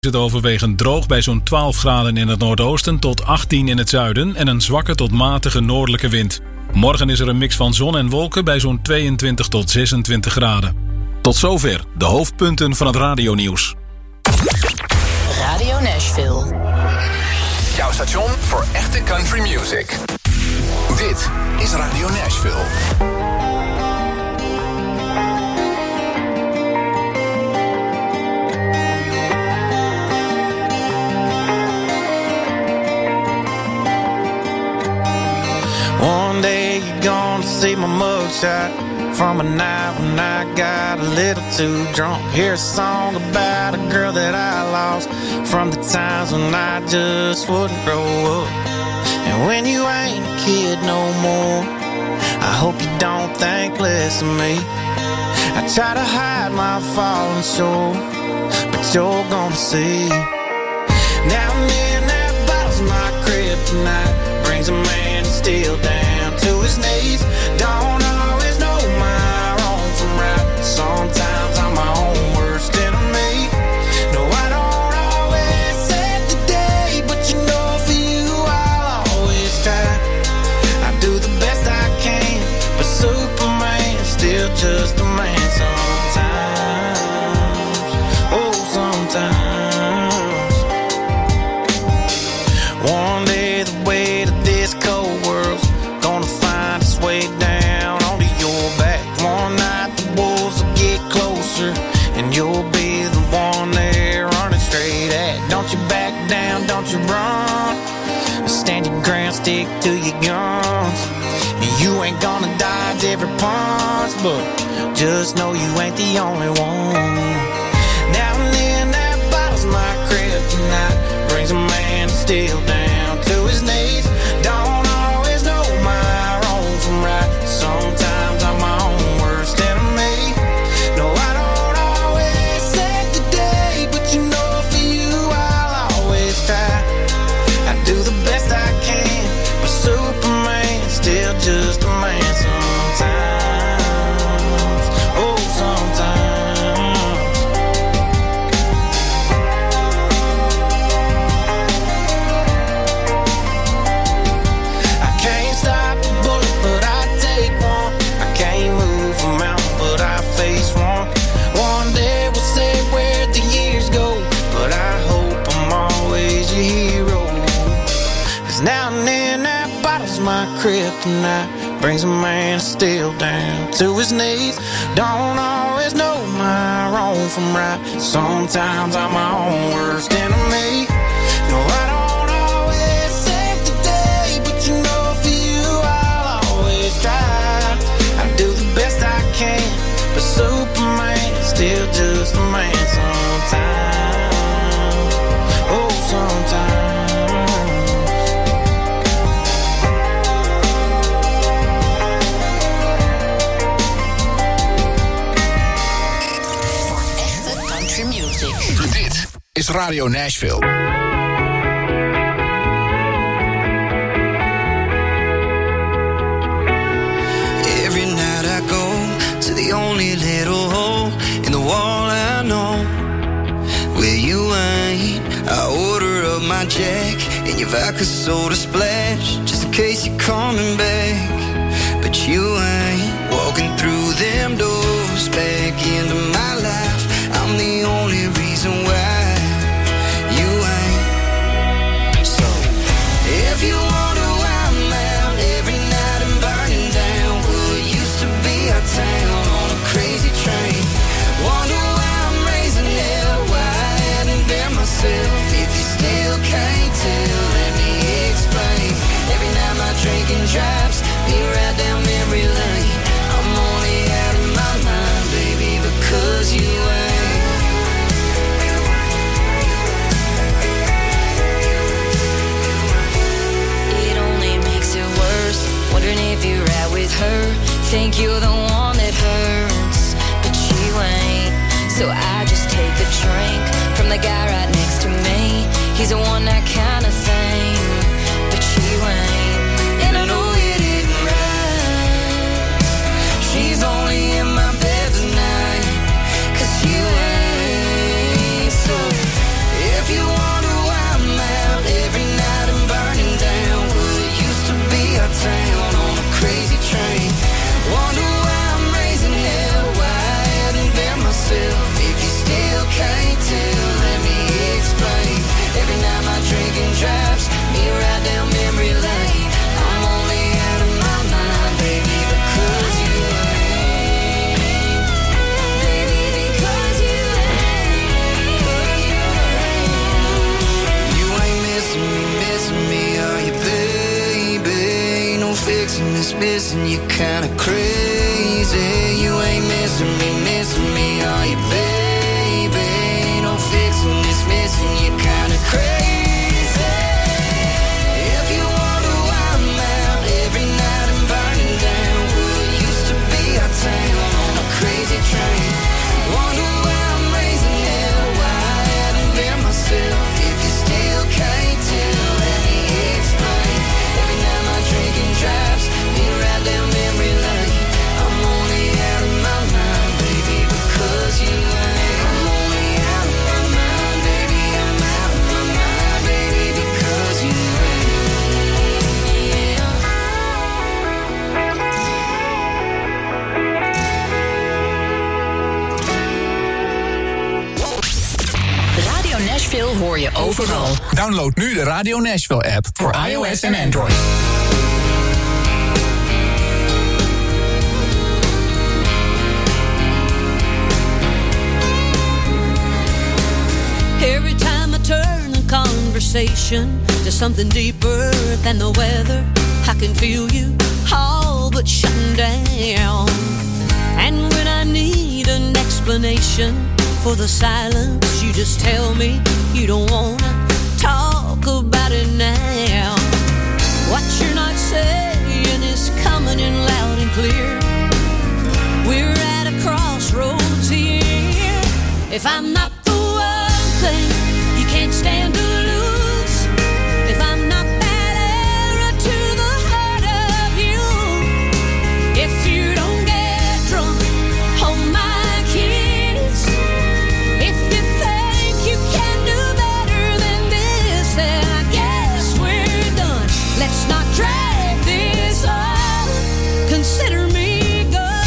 Het overwegend droog bij zo'n 12 graden in het noordoosten tot 18 in het zuiden en een zwakke tot matige noordelijke wind. Morgen is er een mix van zon en wolken bij zo'n 22 tot 26 graden. Tot zover de hoofdpunten van het radionieuws. Radio Nashville. Jouw station voor echte country music. Dit is Radio Nashville. One day you're gonna see my mugshot from a night when I got a little too drunk. Hear a song about a girl that I lost from the times when I just wouldn't grow up. And when you ain't a kid no more, I hope you don't think less of me. I try to hide my falling shore, but you're gonna see. Now and then that bottle's my kryptonite, brings a man still down to his knees. Don't always know my wrong from right. Sometimes I'm my own worst enemy. No, I don't always save the day, but you know for you I'll always try. I do the best I can, but Superman's still just a man sometimes. Oh, sometimes. One day the weight of this cold world's gonna find its way down onto your back. One night the wolves will get closer, and you'll be the one they're running straight at. Don't you back down, don't you run. Stand your ground, stick to your guns. You ain't gonna dodge every punch, but just know you ain't the only one. Now and then that bottle's my kryptonite, brings a man still down to his knees. Don't always know my wrong from right. Sometimes I'm my own worst enemy. No, I don't always save the day, but you know for you I'll always try. I do the best I can, but Superman's still just a man sometimes. Oh, sometimes. I can't stop a bullet, but I take one. I can't move a mountain, but I face one. One day we'll say where the years go, but I hope I'm always your hero. 'Cause now and then that bottle's my kryptonite, brings a man still down to his knees. Don't always know my wrong from right. Sometimes I'm my own worst enemy. No, I don't always save the day, but you know for you I'll always try. I do the best I can, but Superman's still just a man sometimes. Oh, sometimes. Dit is Radio Nashville. Every night I go to the only little hole in the wall I know where you ain't. I order up my Jack and your vodka soda splash just in case you're coming back. But you ain't walking through them doors back into my life. I'm the only reason why you ain't. So if you wonder why I'm out every night and burning down what used to be our town on a crazy train, wonder why I'm raising hell, why I hadn't been myself. If you still can't tell, let me explain. Every night my drinking drives me right down memory lane. I'm only out of my mind, baby, because you ain't. Wondering if you're out with her. Think you're the one that hurts, but you ain't. So I just take a drink from the guy right next to me. He's the one that kind of thing, but you ain't. And I know it isn't right. She's only in my bed tonight, 'cause you ain't. So missing you kinda crazy. You ain't missing me, are you, baby? Ain't no fixing this missing you kinda crazy. If you wonder why I'm out every night and burning down what used to be our town on a crazy train. Wonder why I'm raising hell, why I haven't been myself. If you still can't tell, let me explain. Every night my drinking drives me right down memory lane. I'm only out of my mind, baby, because you ain't. I'm only out of my mind, baby, I'm out of my mind, baby, because you Radio Nashville hoor je overal. Download nu de Radio Nashville app voor iOS en Android. Every time I turn the conversation to something deeper than the weather, I can feel you all but shutting down. And when I need an explanation for the silence, you just tell me you don't wanna talk about it now. What you're not saying is coming in loud and clear. We're at a crossroads here. If I'm not the one thing you can't stand to lose, if I'm not that arrow to the heart of you, if you don't get drunk on my kiss, if you think you can do better than this, then I guess we're done. Let's not drag this on. Consider me gone.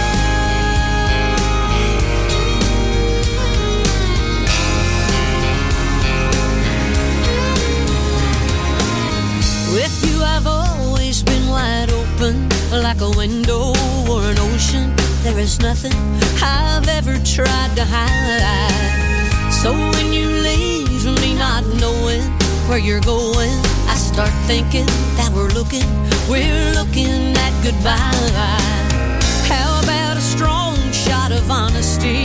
With you I've always been wide open, like a window or an ocean. There is nothing I've ever tried to hide. So when you leave me not knowing where you're going, I start thinking that we're looking at goodbye. How about a strong shot of honesty?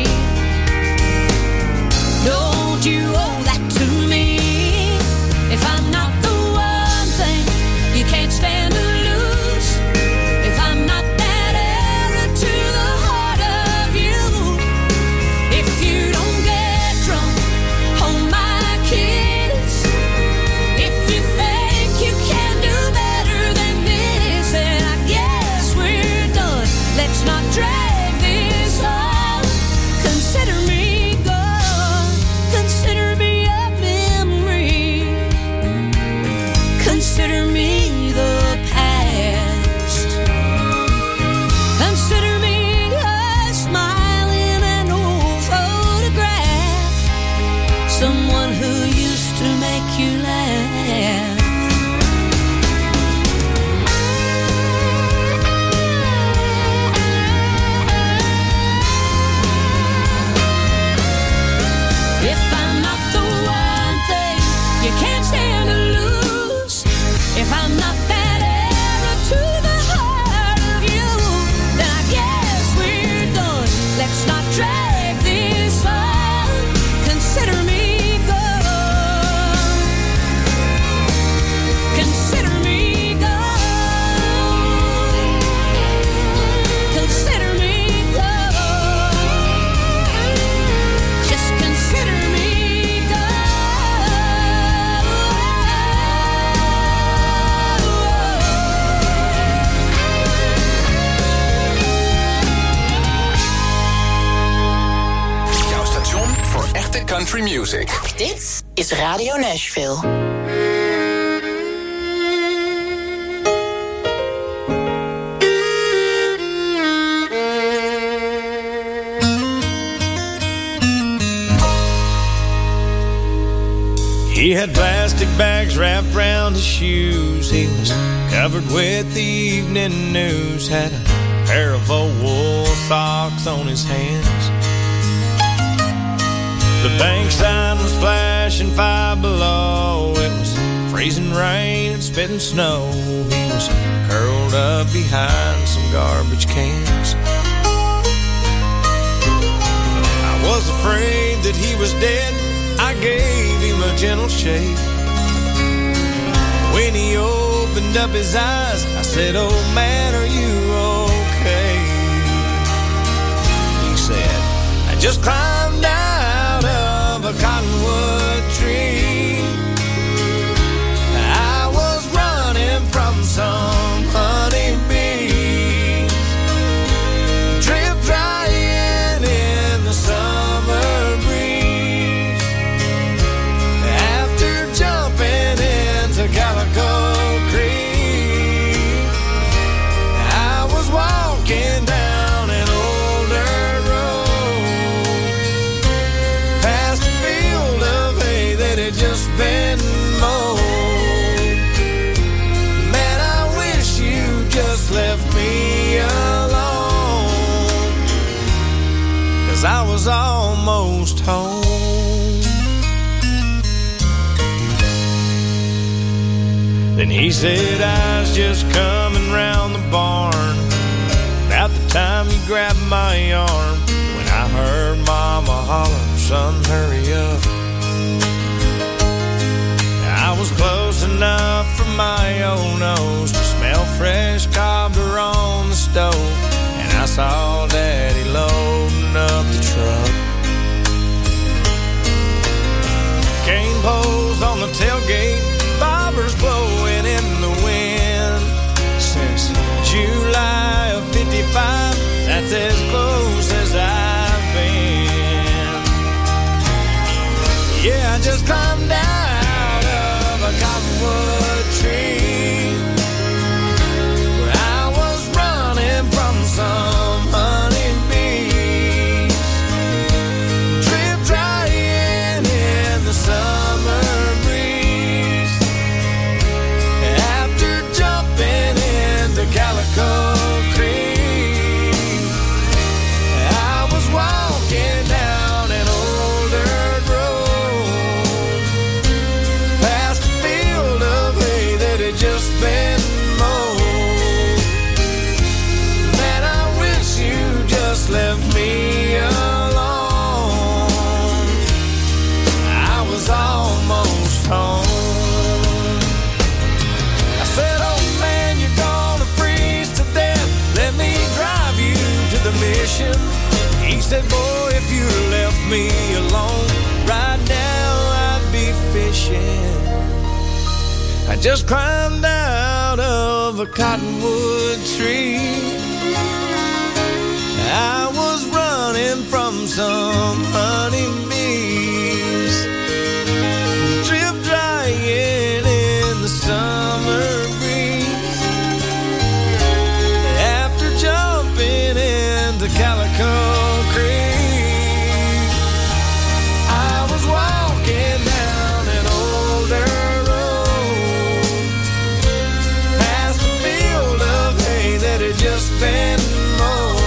Don't you owe that to me? If I'm not the one thing you can't stand to lose, if I'm not that arrow to the heart of you, if you don't get drunk on my kiss, if you think you can do better than this, then I guess we're done. Let's not drag this on. Consider me gone. Consider me a memory. Consider me the past. Consider me a smile in an old photograph. Someone who used to make you laugh. If I'm not the one thing you can't stand to lose, if I'm not that arrow to the heart of you, then I guess we're done. Let's not drag this on. Consider me gone. Consider me gone. Consider me gone. Just consider me Jouw station voor echte country music. Dit is Radio Nashville. He had plastic bags wrapped around his shoes. He was covered with the evening news. Had a pair of old wool socks on his hands. The bank sign was flashing 5 below. It was freezing rain and spitting snow. He was curled up behind some garbage cans. I was afraid that he was dead. I gave him a gentle shake. When he opened up his eyes, I said, "Old man, are you okay?" He said, "I just climbed out of a cottonwood tree. I was running from some honeybees, drip drying in the summer breeze. After jumping into Calico Creek, I was walking down an old dirt road, past a field of hay that had just been mowed. Man, I wish you just left me alone, 'cause I was almost home." Then he said, "I was just coming round the barn about the time you grabbed my arm, when I heard Mama holler, 'Son, hurry up.' I was close enough for my old nose to smell fresh cobbler on the stove, and I saw Daddy loading up the truck. Cane poles on the tailgate, bobbers blowing in the wind. Since July of '55, that's as close as I've been. Yeah, I just climbed out of a cottonwood tree, where I was running from some honeybees, drip drying in the summer breeze. After jumping into Calico Creek, I was walking down an old dirt road, past a field of hay that had just been mowed. Man, I wish you just left me alone. I was almost home. I said, "Oh man, you're gonna freeze to death. Let me drive you to the mission." He said, "Boy, if you left me alone, right now I'd be fishing." I just climbed out of a cottonwood tree. I was running from some honeybees, drip drying in the summer breeze. After jumping into Calico Creek, I was walking down an old dirt road, past a field of hay that had just been mowed.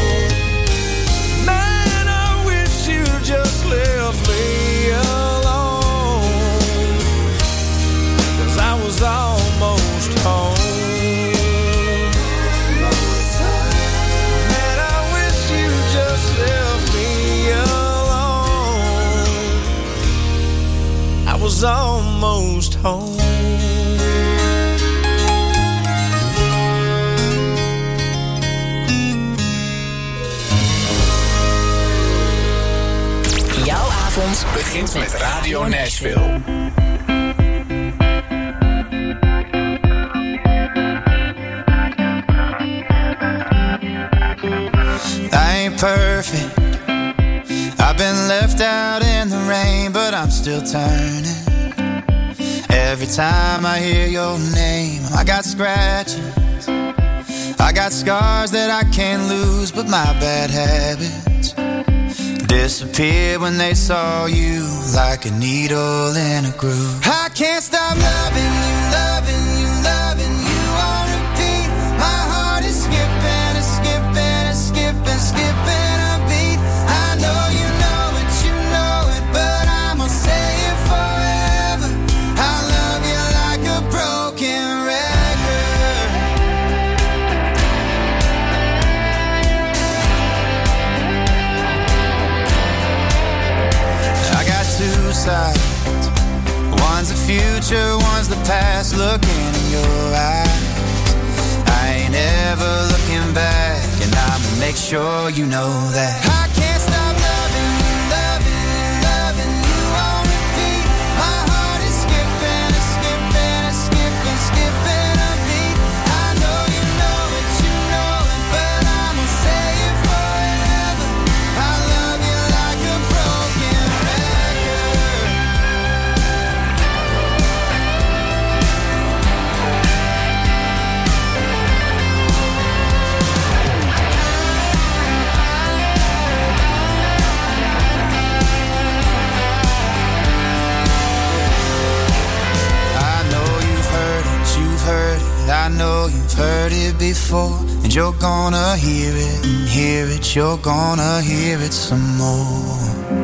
Man, I wish you just left me alone, 'cause I was almost home. Man, I wish you just left me alone. I was almost home. Jouw avond Begint met Radio Nashville. I ain't perfect. I've been left out in the rain, but I'm still turning. Every time I hear your name, I got scratches. I got scars that I can't lose, but my bad habits disappeared when they saw you, like a needle in a groove. I can't stop loving you, loving you, loving you on repeat. My heart is skipping, it's skipping, it's skipping, skipping a beat. I know you know it, but I'ma say it forever. I love you like a broken One's the future, one's the past, looking in your eyes. I ain't ever looking back, and I'ma make sure you know that I can't stop loving you, loving you, loving you on repeat. My heart is skipping, it's skipping, it's skipping, skipping a beat. I know you know it, but I'ma say it forever. I love you like a broken record. I know you've heard it before, and you're gonna hear it and hear it, you're gonna hear it some more.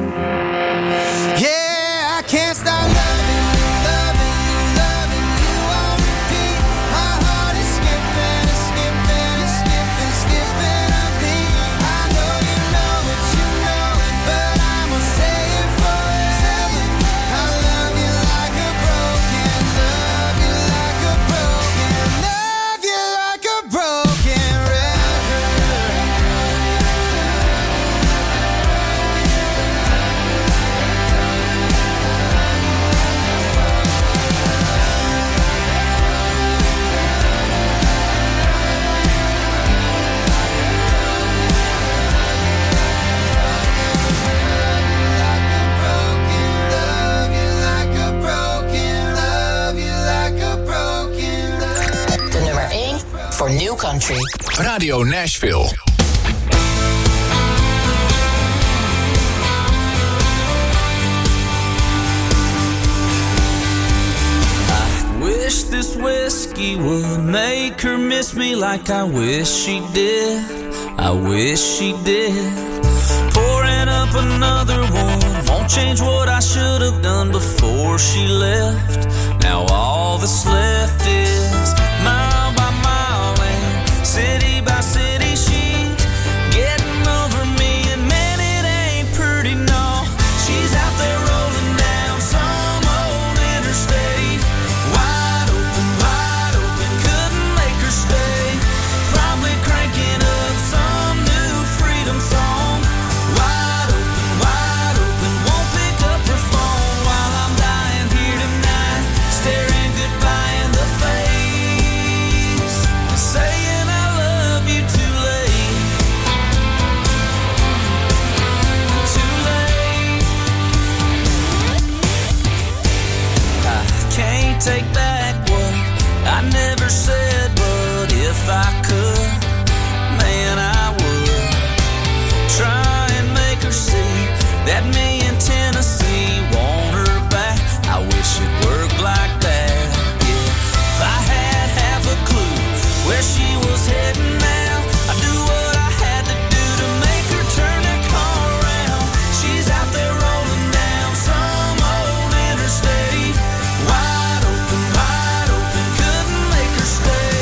Yeah, I can't stop loving you, loving you, loving you on repeat. My heart is skipping, it's skipping, it's skipping, skipping a beat. I know you know it, but I'ma say it forever. I love you like a broken, love you like a broken, love you like a broken record. Love you like a broken, love you like a broken, love. De nummer 1 voor New Country. Radio Nashville. Wish this whiskey would make her miss me like I wish she did. I wish she did. Pouring up another one won't change what I should have done before she left. Now all that's left is mile by mile and city by city. She getting over me, and man, it ain't pretty, no. She's out there rolling down some old interstate. Wide open, couldn't make her stay. Probably cranking up some new freedom song. Wide open, won't pick up her phone while I'm dying here tonight, staring goodbye in the face, saying I love you too late. Too late. I can't take back what I never said, but if I could, man, I would try and make her see that me in Tennessee want her back. I wish it worked like that. Yeah, if I had half a clue where she was heading now, I'd do what I had to do to make her turn that car around. She's out there rolling down some old interstate. Wide open, couldn't make her stay.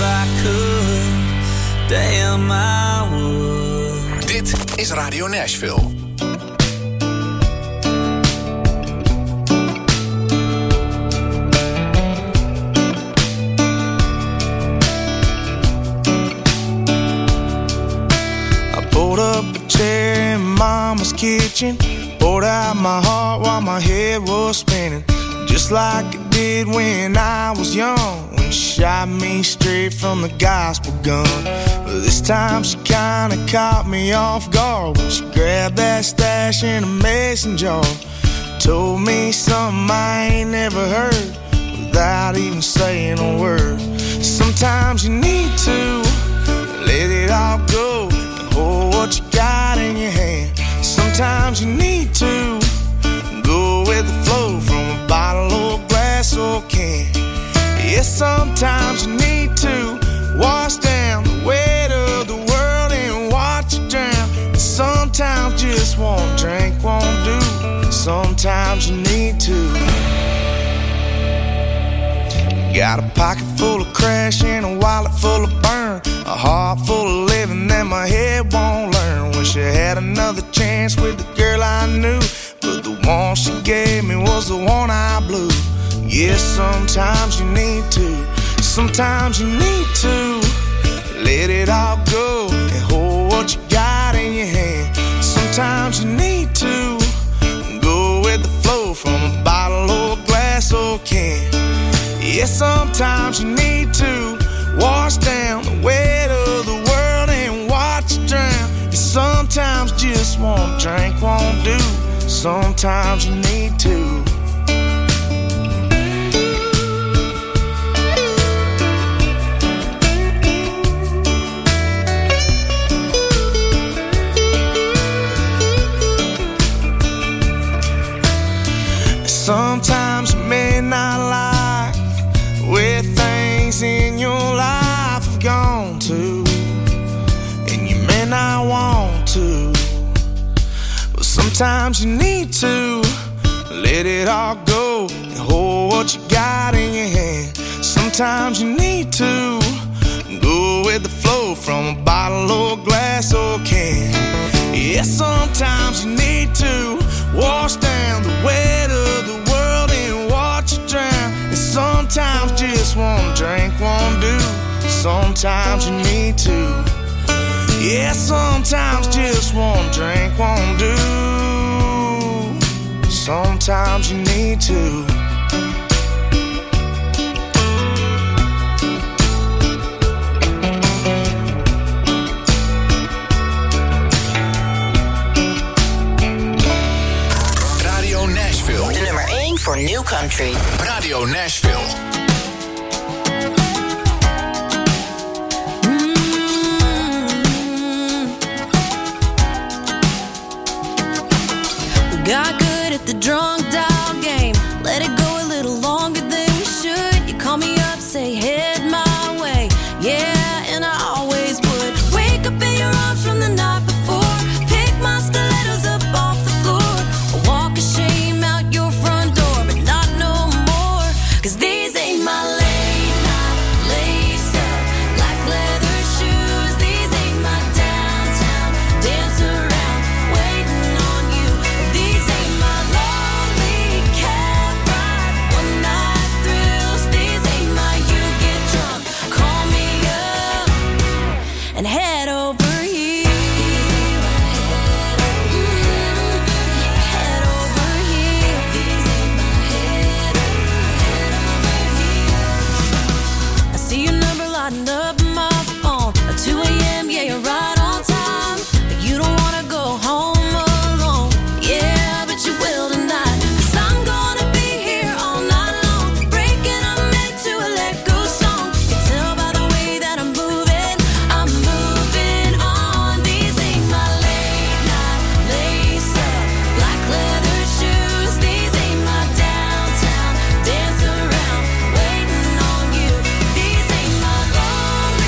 I could, damn I would. Dit is Radio Nashville. In Mama's kitchen, poured out my heart while my head was spinning, just like it did when I was young, when she shot me straight from the gospel gun. But this time she kinda caught me off guard when she grabbed that stash in a mason jar, told me something I ain't never heard without even saying a word. Sometimes you need to let it all go, hold what you got in your hand. Sometimes you need to go with the flow from a bottle or glass or can. Yeah, sometimes you need to wash down the weight of the world and watch it drown. And sometimes just one drink won't do. Sometimes you need to. Got a pocket full of crash and a wallet full of burn, a heart full of living that my head won't learn. Wish I had another chance with the girl I knew, but the one she gave me was the one I blew. Yeah, sometimes you need to, sometimes you need to let it all go and hold what you got in your hand. Sometimes you need to go with the flow from a bottle or glass or can. Yeah, sometimes you need to wash down the weight of the world and watch it drown. And sometimes just one drink won't do. Sometimes you need to. Sometimes you may not like where things in your life have gone to, and you may not want to, but sometimes you need to let it all go and hold what you got in your hand. Sometimes you need to go with the flow from a bottle or glass or can. Yeah, sometimes you need to wash down the weight of the world and watch it drown. And sometimes just one drink won't do. Sometimes you need to. Yeah, sometimes just one drink won't do. Sometimes you need to. De nummer 1 voor New Country. Radio Nashville. Got good at the drunk dial game. Let it go a little longer than we should. You call me up, say head my way. Yeah, and I always would. Wake up in your arms from the night before. Pick my stilettos up off the floor. Or walk a shame out your front door, but not no more. 'Cause these ain't my late night lace up like leather shoes. These ain't my downtown dance around waiting on you. These ain't my lonely cab ride one night thrills. These ain't my you get drunk, call me up and head over here. Head over here. These ain't my head over here. I see your number lighting up on my phone at 2 a.m. Yeah, you're right on time, but you don't wanna go home alone. Yeah, but you will tonight. 'Cause I'm gonna be here all night long, breaking up into a let go song. You can tell by the way that I'm moving on. These ain't my late night lace up like leather shoes. These ain't my downtown dance around waiting on you. These ain't my lonely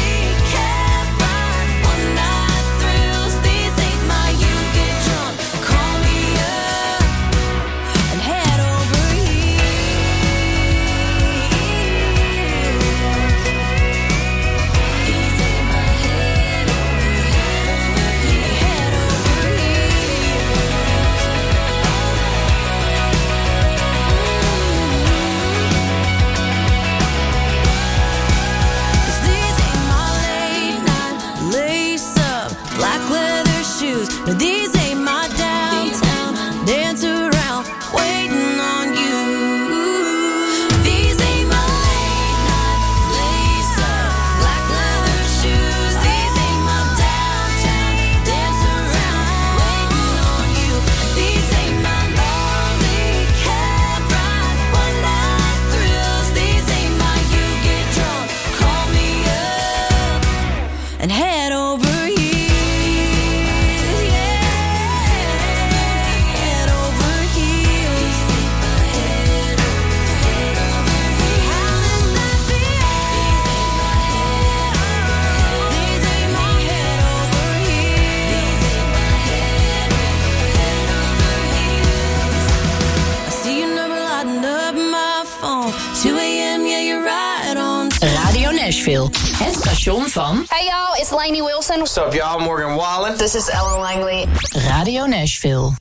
Radio Nashville. Het station van... Hey y'all, it's Lainey Wilson. What's up y'all, Morgan Wallen. This is Ellen Langley. Radio Nashville.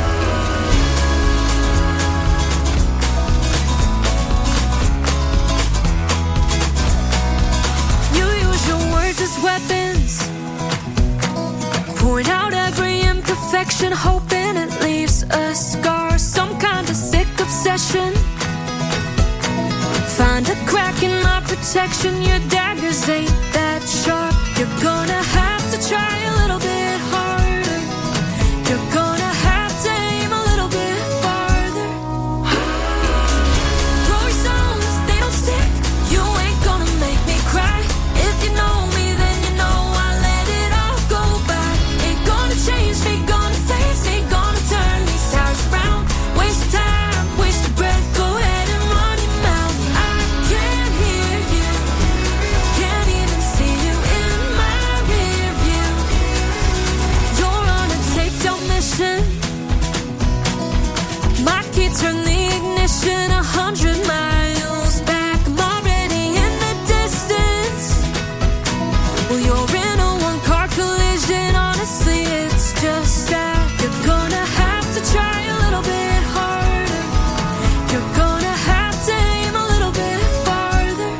You use your words as weapons, point out every imperfection, hoping it leaves a scar, some kind of sick obsession. Find a crack in my protection, your daggers ain't that sharp. You're gonna have to try a little bit harder. You're gonna have to aim a little bit farther. Throw your stones, they don't stick. You ain't gonna make me cry. If you know me, then you know I let it all go by. Ain't gonna change me, gonna face me, gonna turn these tires around. Waste your time, waste your breath, go ahead and run your mouth. I can't hear you, can't even see you in my rear view. You're on a takedown mission. My key turned the ignition 100 miles back. I'm already in the distance. Well, you're in a one-car collision. Honestly, it's just sad. You're gonna have to try a little bit harder. You're gonna have to aim a little bit farther.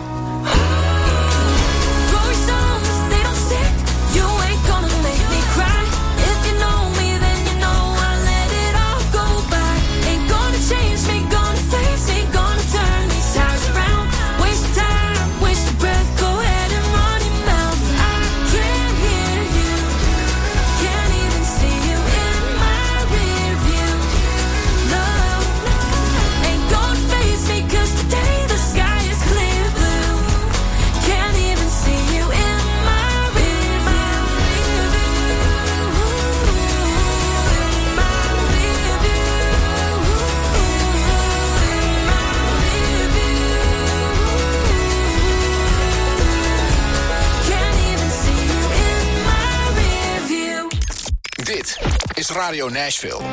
Throw your stones, they don't stick. You ain't gonna make me cry. If you know me, then you know I let it all go by. Ain't gonna change me, gonna face me, gonna turn these tires around. Waste your time, waste your breath, go ahead and run your mouth. I can't hear you, can't even see you in my rear view. No, ain't gonna face me, 'cause today the sky is clear blue. Can't even see you in my rear view. Can't even see you in my rear view. Dit is Radio Nashville.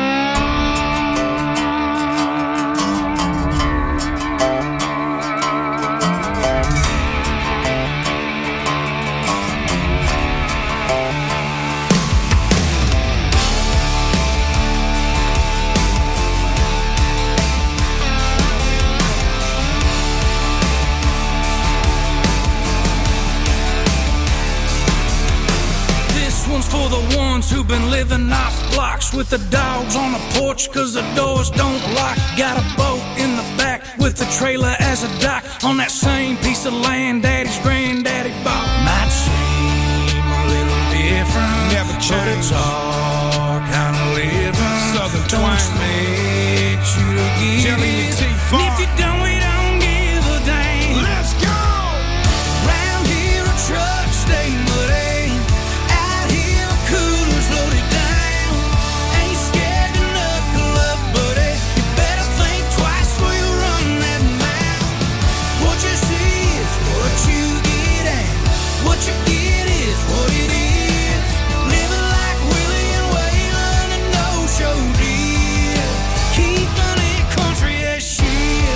This one's for the ones who've been living off blocks with the dogs on the porch 'cause the doors don't lock. Got a boat in the back with the trailer as a dock on that same piece of land daddy's granddaddy bought. Might seem a little different, Never but change. it's all kind of living. Southern Don't twang. expect you to get Jelly it. and T-Far. And if you don't, we don't give a damn. Let's go! Round here a truck stay muddy. Out here a cooler's loaded down. Ain't scared to knuckle up, buddy. You better think twice before you run that mouth. What you see is what you get, and what you get is what it is. Living like Willie and Waylon and no show deal. Keeping it country as shit.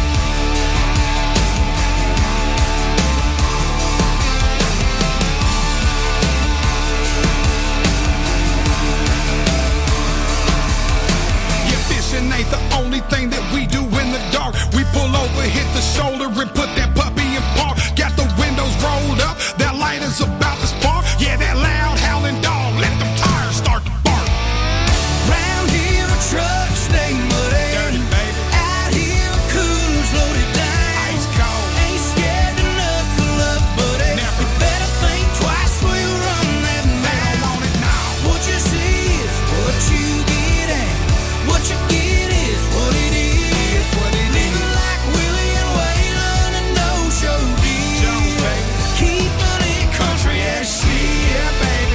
Yeah, fishing ain't the only thing that we do in the dark. We pull over, hit the shoulder, and put that puppy in park. Got the windows rolled up, that light is about to spark. Yeah, that loud howling dog, let them tires start to bark. Round here a truck stay muddy. Dirty, baby. Out here a cooler's loaded down. Ice cold. Ain't scared to knuckle up, buddy. Never. You better think twice before you run that mouth. On it now. What you see is what you get, and what you get is what it is. What it Living is. like Willie and Waylon and no show deal. Jones, baby. Keeping it country as shit. Yeah, baby.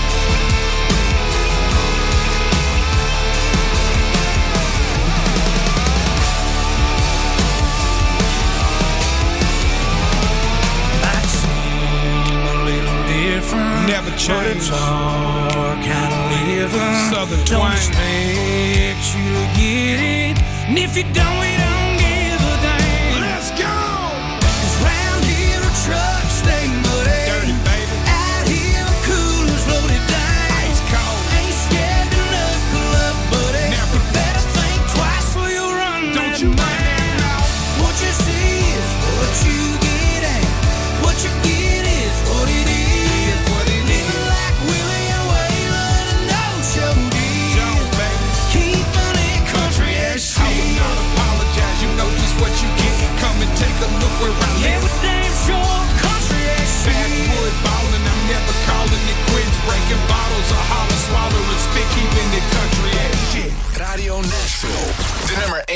Might seem a little different. Never But change. it's all kind of living. Southern Don't twang. expect you to get it. And if you don't, we don't give a damn. Let's go! 'Cause round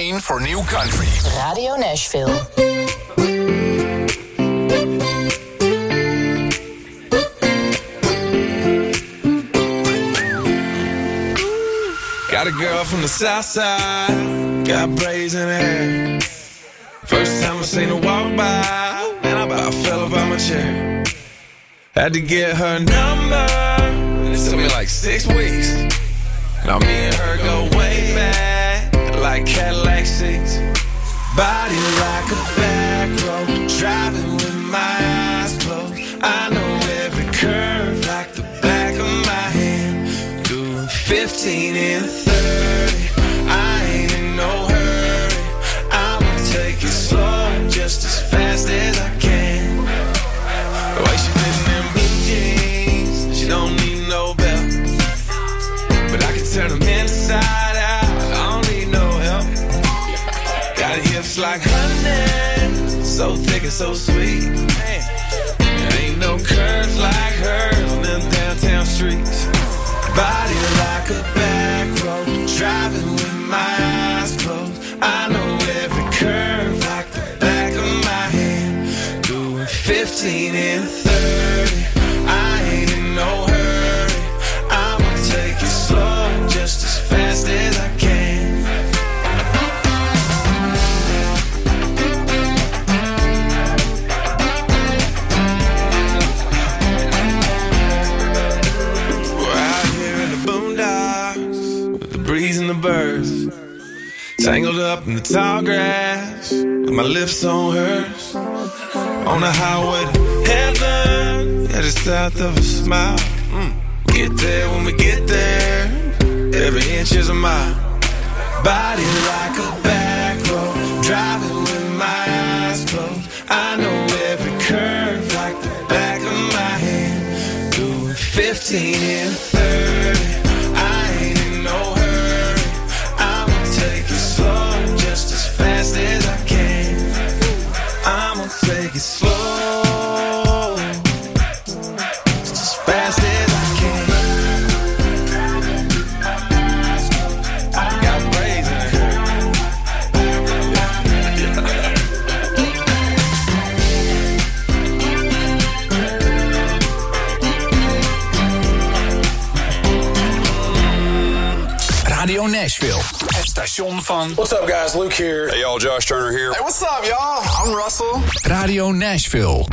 1 voor New Country. Radio Nashville. Got a girl from the south side, got braids in her hair. First time I seen her walk by, man, I about fell up out my chair. Had to get her number, it took me like 6 weeks. Now me and her go way back, like Cadillac seats. Body like a back road, driving with my eyes closed. I know every curve like the back of my hand. Doing 15 and 30, I ain't in no hurry. I'ma take it slow, just as fast as I can. The way she fitting in blue jeans, she don't need no belt. But I can turn them inside out, I don't need no help. Got hips like honey, so thick and so sweet. Man, there ain't no curves like hers on them downtown streets. Body like a back road, driving with my eyes closed. I know every curve like the back of my hand. Doing 15 and 30, I ain't in no hurry. I'ma take it slow, just as fast as I can. Breeze and the birds, tangled up in the tall grass, with my lips on hers. On the highway to heaven, yeah, just south of a smile. Get there when we get there, every inch is a mile. Body like a back road, driving with my eyes closed. I know every curve like the back of my hand. Doing 15 and 30, I ain't in no hurry. I'ma take it slow, just as fast as I can. I'ma take it slow, just as fast as I can. I got braids in her. Radio Nashville, het station van... What's up guys, Luke here. Hey y'all, Josh Turner here. Hey, what's up y'all? I'm Russell. Radio Nashville.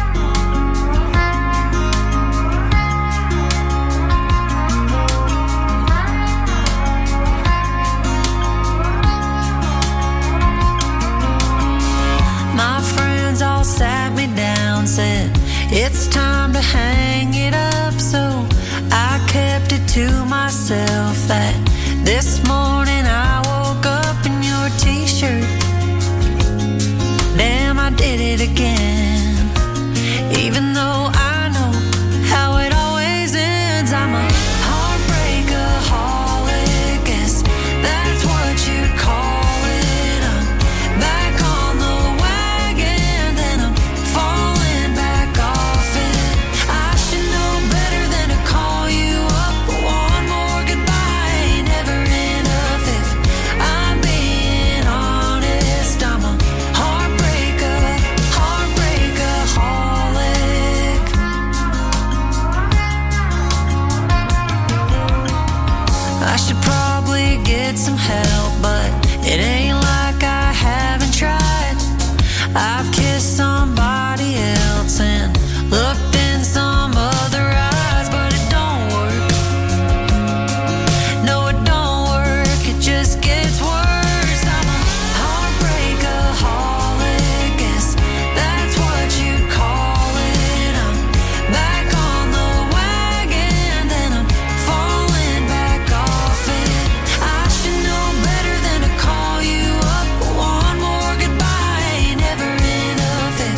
My friends all sat me down, said it's time to hang it up, so I kept it to myself that this morning I woke up in your t-shirt. Damn, I did it again. Even though I know how it always ends, I'm a heartbreakaholic, guess that's what you'd call it. I'm back on the wagon, then I'm falling back off it. I should know better than to call you up, but one more goodbye ain't never enough if I'm being honest. I'm a heartbreakaholic. I should probably get some help, but it ain't like I haven't tried. I've kissed somebody else and looked in some other eyes, but it don't work. No, it don't work, it just gets worse. I'm a heartbreakaholic, guess that's what you'd call it. I'm back on the wagon, then I'm falling back off it. I should know better than to call you up, but one more goodbye ain't never enough if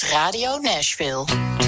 Radio Nashville.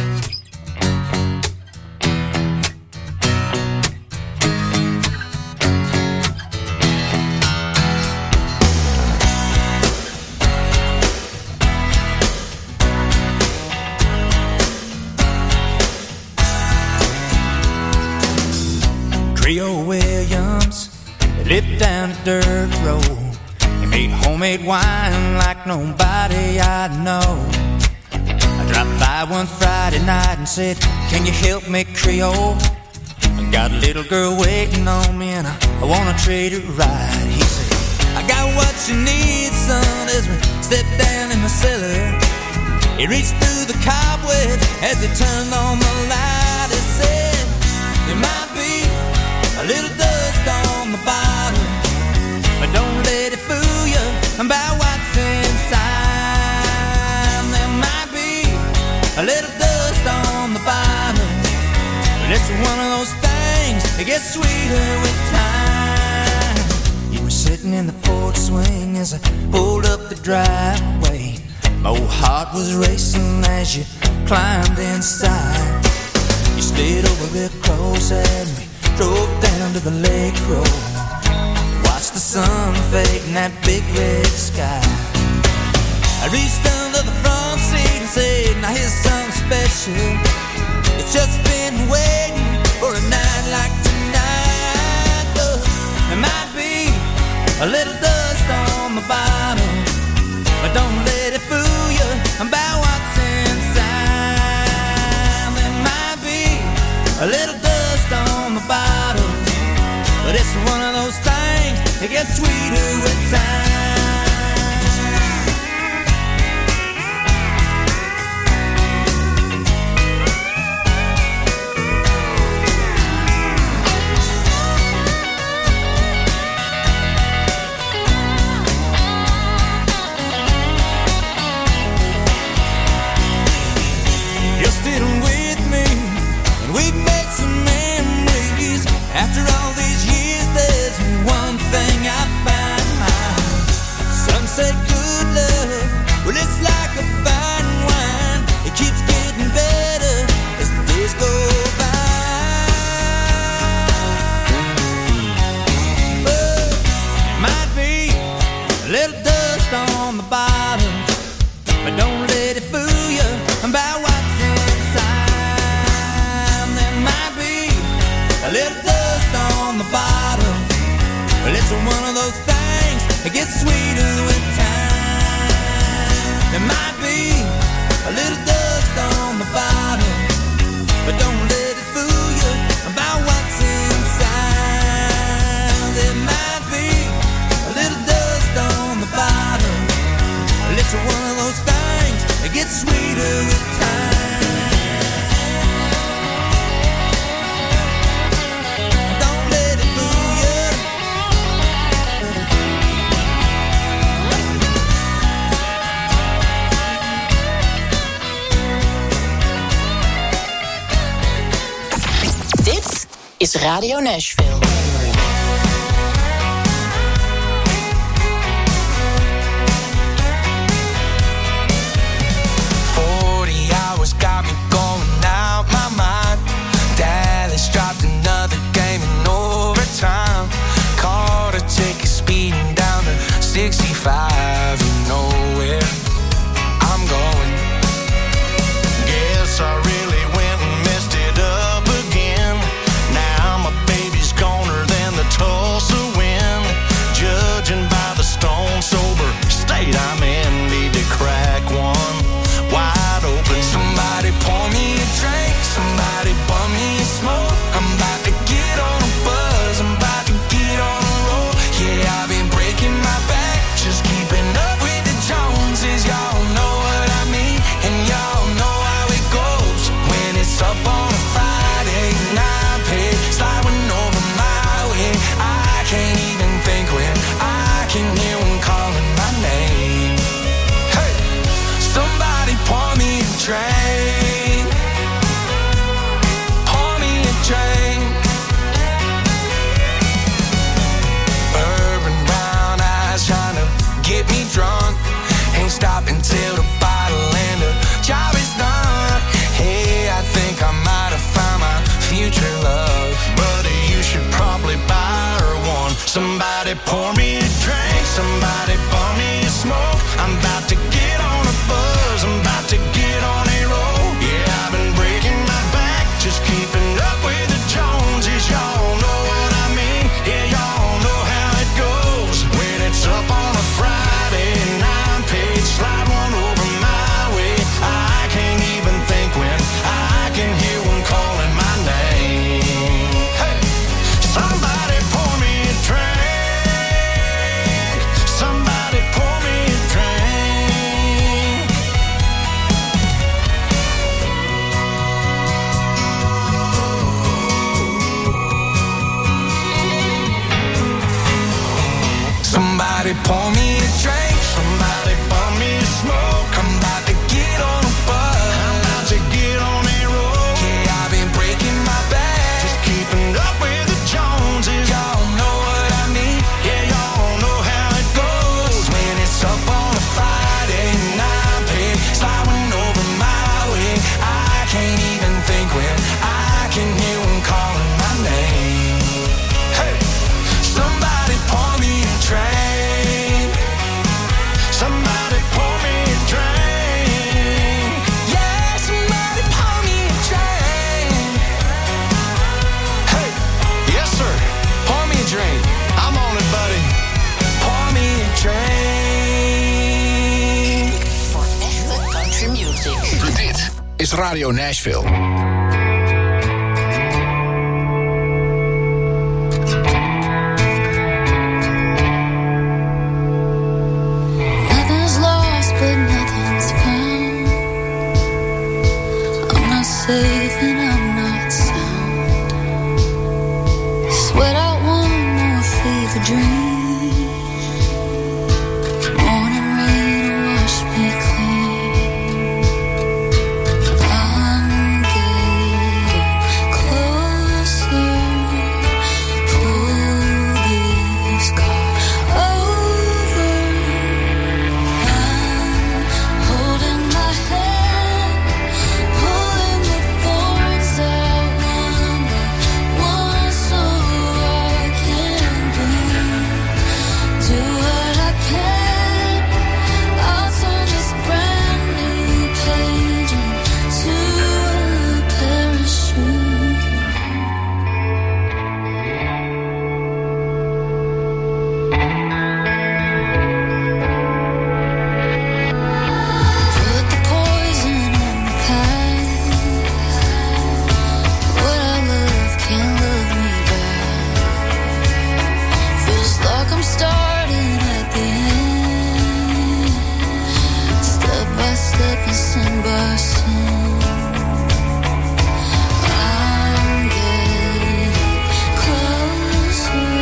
Creole Williams lived down a dirt road. He made homemade wine like nobody I know. I dropped by one Friday night and said, "Can you help me, Creole? I got a little girl waiting on me and I wanna treat her right." He said, "I got what you need, son," as we stepped down in the cellar. He reached through the cobwebs as he turned on the light. He said, "There might be a little dust on the bottom, but don't let it fool you about what's inside. There might be a little dust on the bottom, but it's one of those things that gets sweeter with time." You were sitting in the porch swing as I pulled up the driveway. My old heart was racing as you climbed inside. You stayed over real close as we drove down to the lake road. Watched the sun fade in that big red sky. I reached under the front seat and said, "Now here's something special. It's just been waiting for a night like tonight." There might be a little dust on the bottom, but don't let it fool you about what's inside. There might be a little dust on the bottom, but it's one of those things that gets sweeter with time. You're still with me, and we've made some memories. After all these years, there's one thing I found. Some say good love, well, it's like a fine wine. It keeps getting better as the days go by. But it might be a little dust on the bottom, but don't let it fool you about what's inside. There might be a little dust on the bottom, but it's one of those things that gets sweeter with time. There might be a little dust on the bottom, but don't let it fool you about what's inside. There might be a little dust on the bottom, but it's one of those things that gets sweeter with time. Don't let it fool you. Dit is Radio Nashville. Got me going out my mind. Dallas dropped another game in overtime. Caught a ticket speeding down to 65. You know where I'm going. Guess I really went and messed it up again. Now my baby's goner than the Tulsa wind. Judging by the stone sober state I'm in, need to crack one wide open. Somebody pour me a drink, somebody bum me a smoke. I'm about to get on a buzz, I'm about to get on a roll. Yeah, I've been breaking my back, just keeping up with the Joneses. Y'all know what I mean, and y'all know how it goes. When it's up on a Friday night, pay sliding over my way. I can't even think when I can hear one calling my name. Hey, somebody pour me a drink, pour me a drink. Urban brown eyes trying to get me drunk. Ain't stopping till the bottle and the job pour me a drink. Somebody bum me a smoke. I'm about to get on a bus. I'm about to get on a road. Yeah, I've been breaking my back, just keeping up with the Joneses. Y'all know what I mean. Yeah, y'all know how it goes when it's up on a Friday night. Pig sliding over my way. I can't even think when I can hear him calling my name. Hey, somebody pour me a drink. Somebody pour me a drink. Yeah, somebody pour me a drink. Hey, yes sir, pour me a drink. I'm on it, buddy. Pour me a drink. Voor echte country music. Dit is Radio Nashville. Nothing's lost, but nothing's found. I'm not safe and I'm not sound. Sweat out one more fever dream. Morning rain washed me clean. I'm getting closer. Pull this car over. I'm holding my hand, pulling the thorns out one by one, so I can bloom. Do what I can. I'll turn this brand new page into a parachute. Put the poison in the past. What I love can't love me back. Feels like I'm starting at the end. Step by step and sin by sin. I'm getting closer.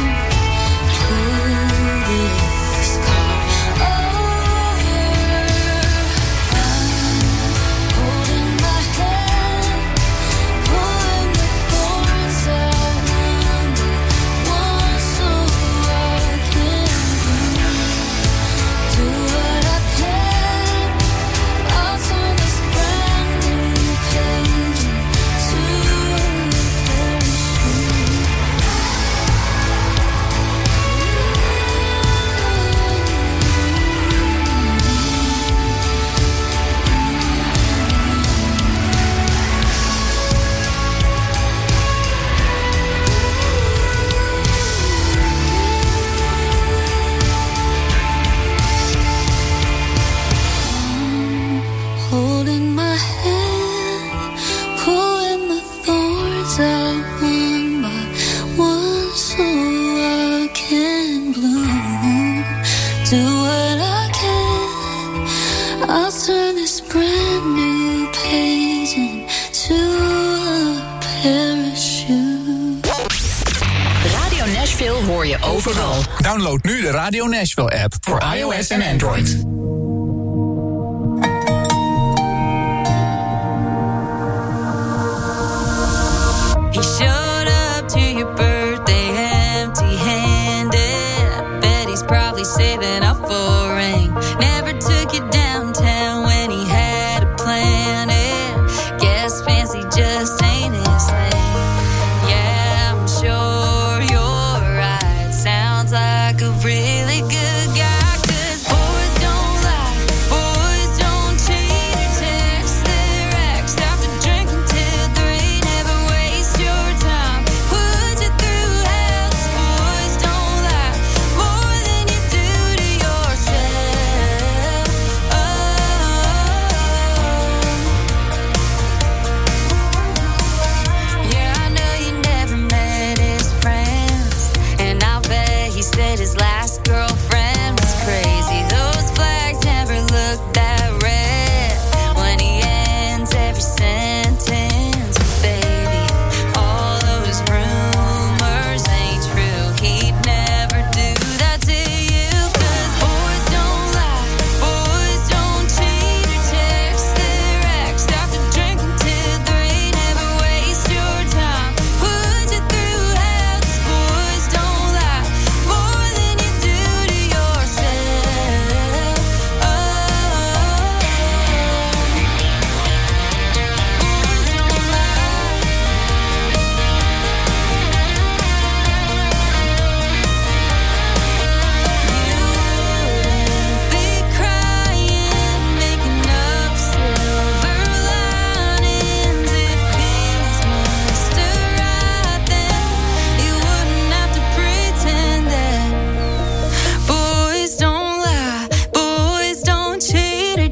Pull this car over. Holding my hand, pulling the thorns out one by one, so I can do what I can. I'll turn this brand new page into a holding my hand, pulling the thorns out one by one, so I can bloom. Do what I can. I'll turn this brand new page into a parachute. Radio Nashville hoor je overal. Download nu de Radio Nashville app voor iOS en Android. He showed up to your birthday empty-handed. Bet he's probably saving up for a ring. Never took you downtown when he had a plan. Guess fancy just ain't his thing. Yeah, I'm sure you're right. Sounds like a really good guy. 'Cause boys don't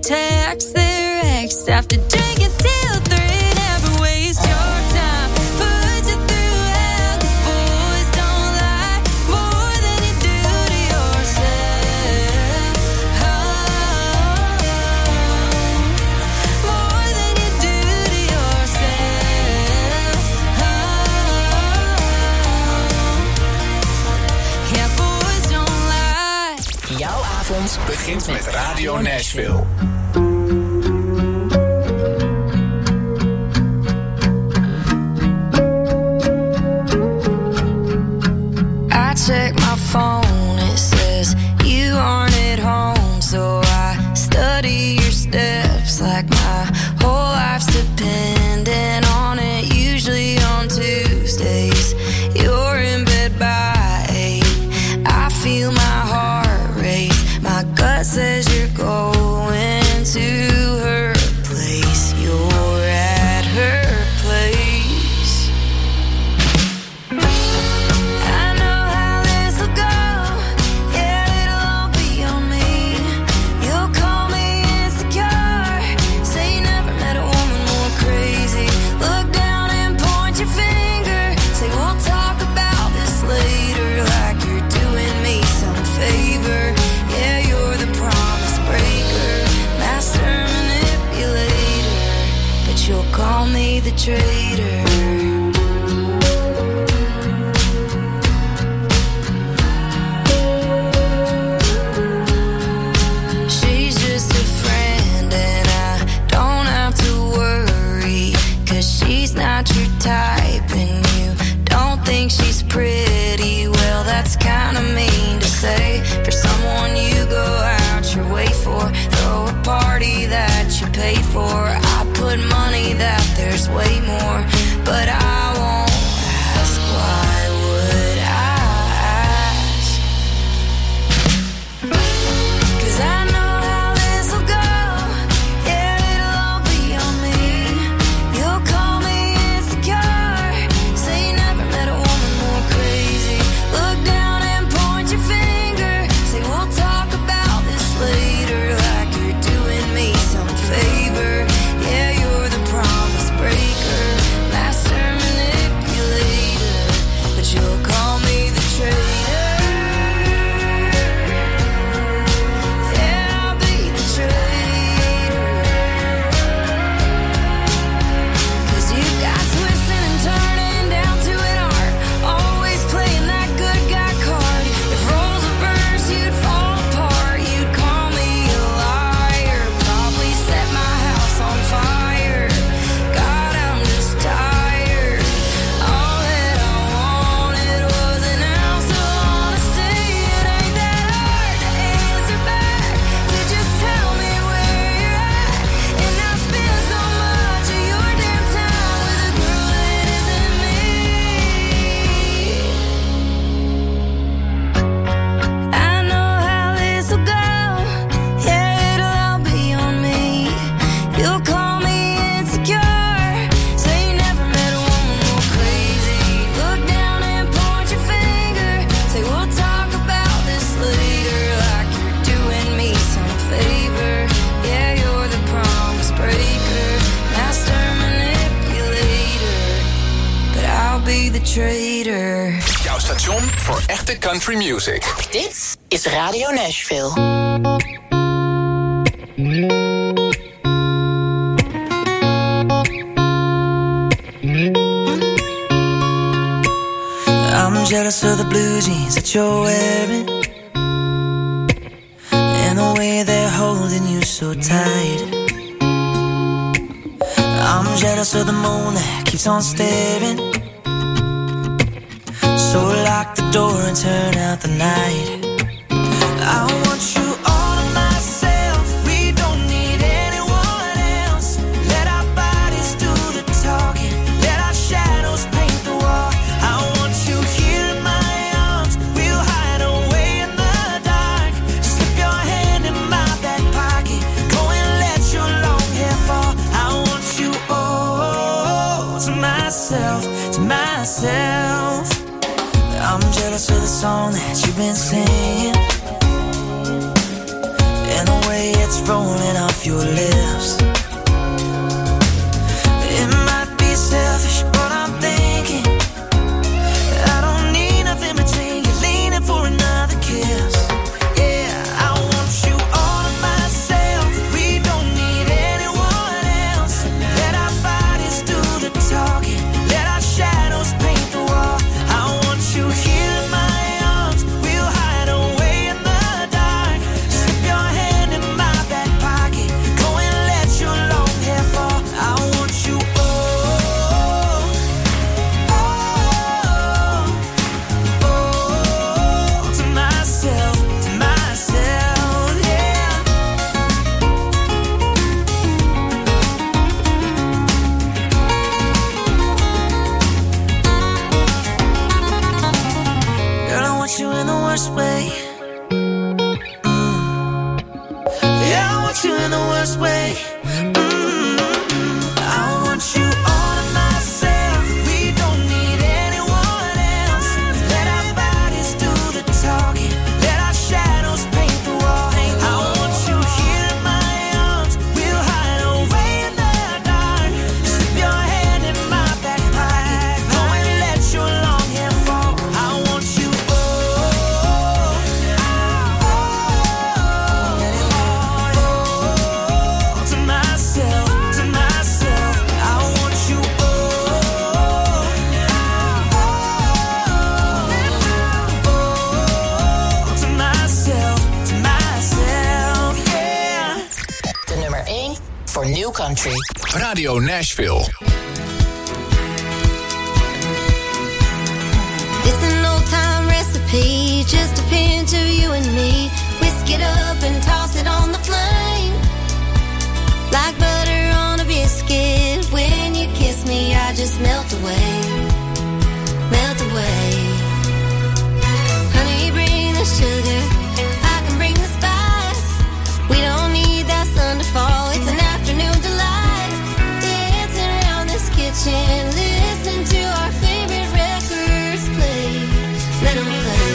text their ex after drinking till 3. Never waste your time, put you through hell, 'cause boys don't lie more than you do to yourself. More than you do to yourself. Yeah, boys don't lie. Jouw avond begint met Radio Nashville. I check my phone, it says you aren't at home. So I study your steps like my whole life's dependent on it. Usually on Tuesdays, you're in bed by 8. I feel my heart race. My gut says you're going to her place. You're at her place. I know how this'll go. Yeah, it'll all be on me. You'll call me insecure. Say you never met a woman more crazy. Look down and point your finger. Say we'll talk about this later, like you're doing me some favor. Yeah, you're the promise breaker, master manipulator, but you'll call me the traitor. She's just a friend and I don't have to worry, 'cause she's not your type and you don't think she's pretty. Well, that's kinda mean to say for someone you go out your way for. Throw a party that you paid for. I put money that there's way more, but I won't ask. Why would I ask? 'Cause I know how this'll go. Yeah, it'll all be on me. You'll call me insecure. Say you never met a woman more crazy. Look down and point your finger. Say we'll talk about this later, like you're doing me some favor. Yeah, you're the promise breaker, master manipulator, but you'll call me the traitor. Yeah, I'll be the traitor. 'Cause you got twisting and turning down to an art, always playing that good guy card. If roles reversed, you'd fall apart. You'd call me a liar, probably set my house on fire. God, I'm just tired. All that I wanted was an ounce of honesty. It ain't that hard to answer back, to just tell me where you're at. And I spend so much of your damn time with a girl that isn't me. I know how this'll go. Yeah, it'll all be on me. You'll call me insecure. Say you never met a woman more crazy. Look down and point your finger. Say we'll talk about this later, like you're doing me some favor. Yeah, you're the promise breaker, master manipulator, but I'll be the traitor. Jouw station voor echte country music. Dit is Radio Nashville. I'm jealous of the blue jeans that you're wearing, and the way they're holding you so tight. I'm jealous of the moon that keeps on staring. So lock the door and turn out the night. I want you all to myself. We don't need anyone else. Let our bodies do the talking. Let our shadows paint the wall. I want you here in my arms. We'll hide away in the dark. Slip your hand in my back pocket. Go and let your long hair fall. I want you all to myself, to myself. I'm jealous of the song that you've been singing, and the way it's rolling off your lips. It might be selfish, but I'm thinking I don't need nothing between you, leaning for another kiss. Yeah, I want you all to myself. We don't need anyone else. Let our bodies do the talking. Let our shadows paint the wall. I want you here in my arms. We'll hide away in the dark. Slip your hand in my back pocket. Go and let your long hair fall. I want you to myself, yeah. Girl, I want you in the worst way. Yeah, I want you in the worst way. I want you all to myself. We don't need anyone else. Let our bodies do the talking. Let our shadows paint the wall. I want you here in my arms. We'll hide away in the dark. Slip your hand in my back pocket. Go and let your long hair fall. I want you to myself, to myself. I want you to myself, yeah. De nummer 1 voor New Country. Radio Nashville. It's an old-time recipe, just a pinch of you and me. Whisk it up and toss it on the flame. Like butter on a biscuit. When you kiss me, I just melt away. Melt away. Honey, bring the sugar. I can bring the spice. We don't need that sun to fall. It's an afternoon delight. Dancing around this kitchen, listening to our favorite records play. Let 'em play.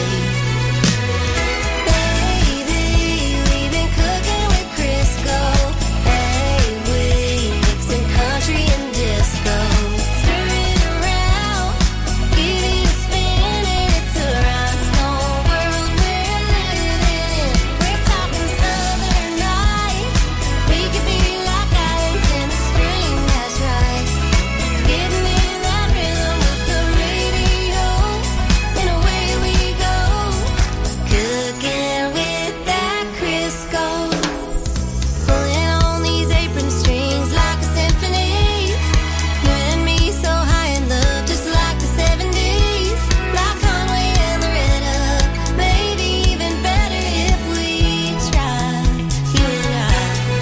Baby, we've been cooking with Crisco. Hey, we mixing country and disco. Stir it around, give it a spin, and it's a rhinestone world we're living in. We're talking southern nights. We could be like islands in the spring, that's right. Getting in that rhythm with the radio, and away we go. Cooking with that Crisco. Pulling on these apron strings like a symphony. You and me so high in love, just like the 70s. Like Conway and Loretta, maybe even better if we try. You and I.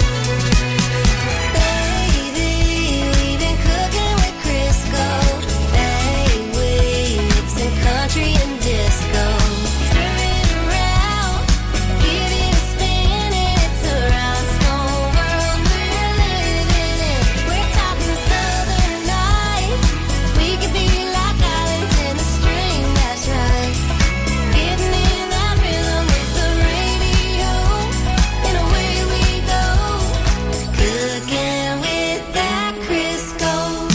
Baby, we've been cooking with Crisco. Hey, we mixing country and disco. Stir it around, give it a spin, and it's a rhinestone world we're living in. We're talking southern nights. We could be like islands in the spring, that's right. Getting in that rhythm with the radio, and away we go. Cooking with that Crisco.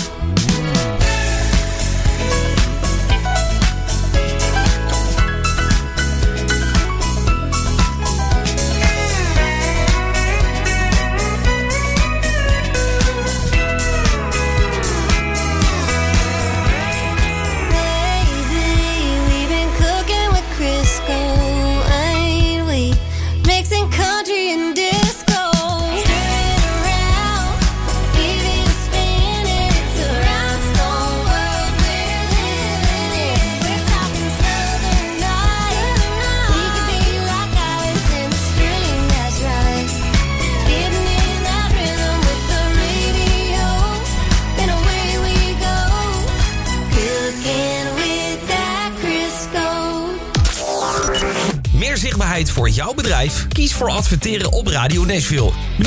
Baby, we've been cooking with Crisco, ain't we? Mixing country and disco. Stir it around, give it a spin, and it's a rhinestone world we're living in. We're talking southern nights. We could be like islands in the spring, that's right. Getting in that rhythm with the radio, and away we go. Cooking with that Crisco. Meer zichtbaarheid voor jouw bedrijf? Kies voor adverteren op Radio Nashville.